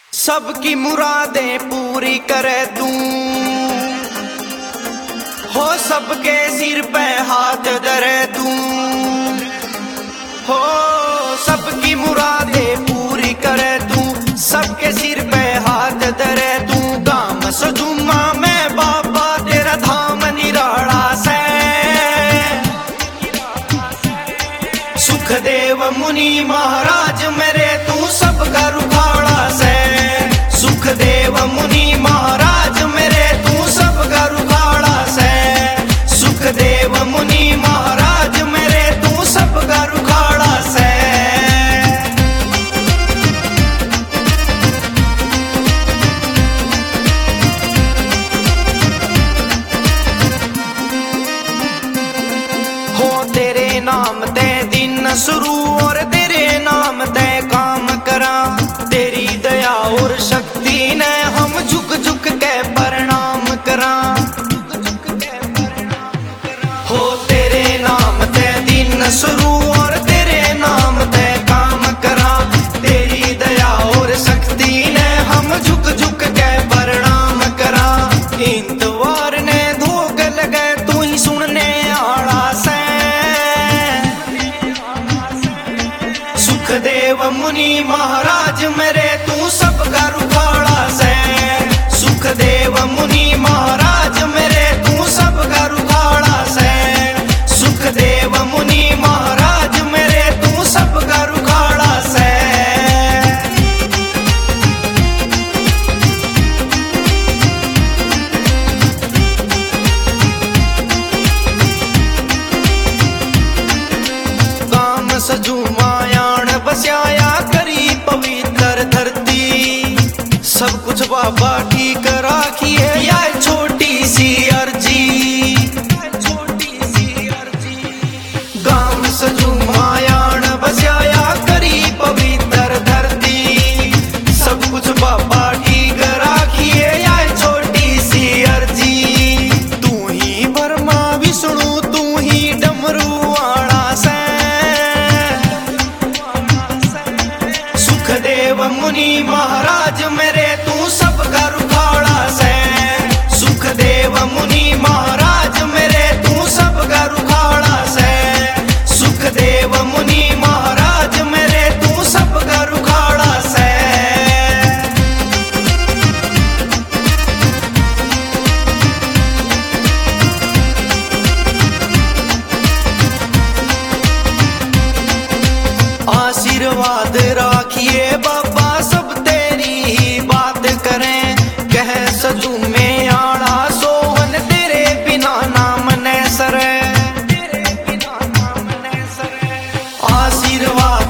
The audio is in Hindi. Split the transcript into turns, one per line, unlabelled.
सबकी मुरादें पूरी करे तू, हो सबके सिर पे हाथ धरे तू, हो सबकी मुरादें पूरी करे तू, सबके सिर पे हाथ धरे तू। गाम सजुमा में बाबा तेरा धाम निराला से, सुखदेव मुनि महाराज मेरे तू सबका रुखाड़ा से, सुखदेव मुनि महाराज मेरे तू सबका रुखाड़ा से, सुखदेव मुनि महाराज मेरे तू सबका रुखाड़ा से। हो तेरे नाम ते दिन शुरू और तेरे नाम ते काम करा, तेरी दया और शक्ति ने हम झुक झुक के प्रणाम करा। हो तेरे नाम ते दिन शुरू और तेरे नाम ते काम करा, तेरी दया और शक्ति ने हम झुक झुक के प्रणाम करा। इंतवार ने धोख लगे तू ही सुनने आला से, सुखदेव मुनि महाराज मेरे तू सबका रुखाड़ा से, सुखदेव मुनि महाराज मेरे तू सबका रुखाड़ा से, सुखदेव मुनि महाराज मेरे तू सबका रुखाड़ा से। गाम सजू मायाण बस्याया करी पवित्र धरती, सब कुछ बाबा ठीक राखिए या छोटी सी अर्जी, गाम सजू मायाण बस्याया करी पवित्र धरती, सब कुछ बाबा ठीक राखिए या छोटी सी अर्जी। तू ही ब्रह्मा विष्णु तू ही डमरू आड़ा से, सुखदेव मुनि महाराज मेरे तू सबका रुखाड़ा से, सुखदेव मुनि महाराज मेरे तू सबका रुखाड़ा से, सुखदेव मुनि महाराज मेरे तू सबका रुखाड़ा से। आशीर्वाद राखिए बाबा सब तेरी ही बात करें, कह सजू में आड़ा सोहन तेरे बिना नाम ने सरे, आशीर्वाद